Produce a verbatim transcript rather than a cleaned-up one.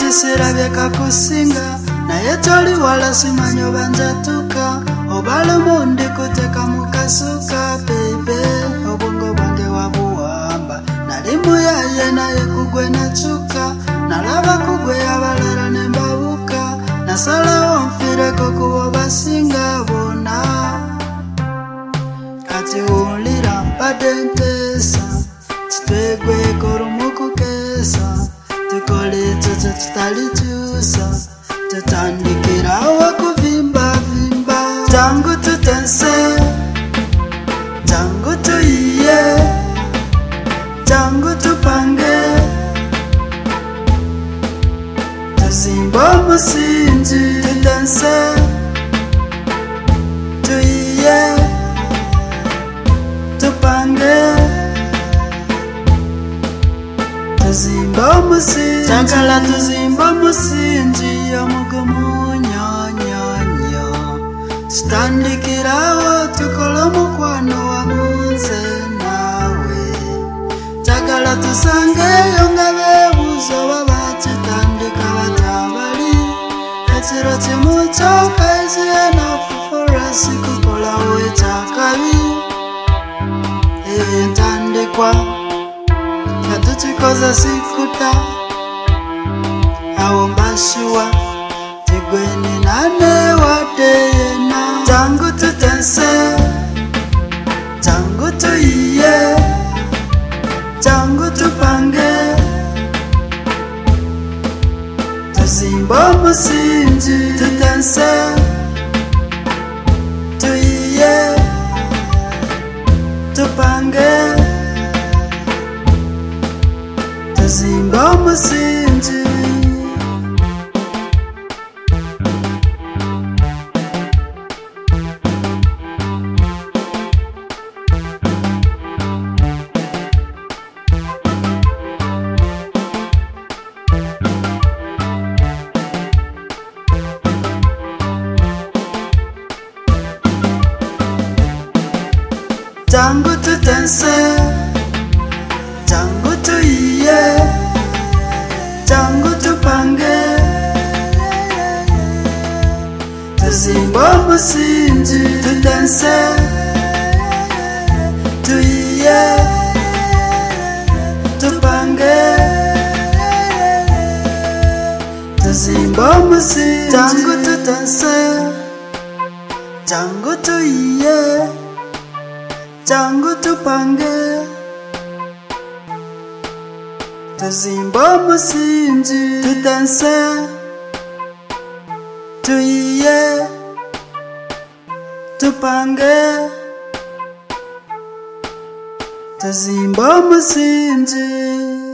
sirabye kakusinga naye toli wala simanyo banjatuka obala mundi kuteka mukasuka bebe obongo bwange wabuwamba nali muyaye naye kugwe nacuka nalaba kugwe abalala nembawuka nasalawo nfireko kubo basinga bona kati wulira mpadde ntesa titwegweko lumukukesa tukole tutu tutalikyusa tutandikirawo kuvimba vimba jangu tutense jangu tuyiye jangu tupange tuzimba omusingi tutense tuyiye tupange tuzimba omusingi takala tuzimba omusingi omugumunyonyonyo tutandikirawo tukola omukwano wamunze nawe takala tusangeyo nga bebuuza oba bakitandika batabali ekiro kimu kyokka is enough for us kukolawo ekyakabi entandikwa katuchikoza sikuta awo mbashuwa tigweni nane wadeyena jangu tutense jangu tuyiye jangu tupange tuzimba omusingi tutense tuyiye tupange tuzimba omusingi jangu tutense jangu tuyiye jangu tupange tuzimba omusingi tutense tuyiye tupange tuzimba omusingi jangu tutense jangu tuyiye jangu tupange tuzimba omusingi tutense tuyiye tupange tuzimba omusingi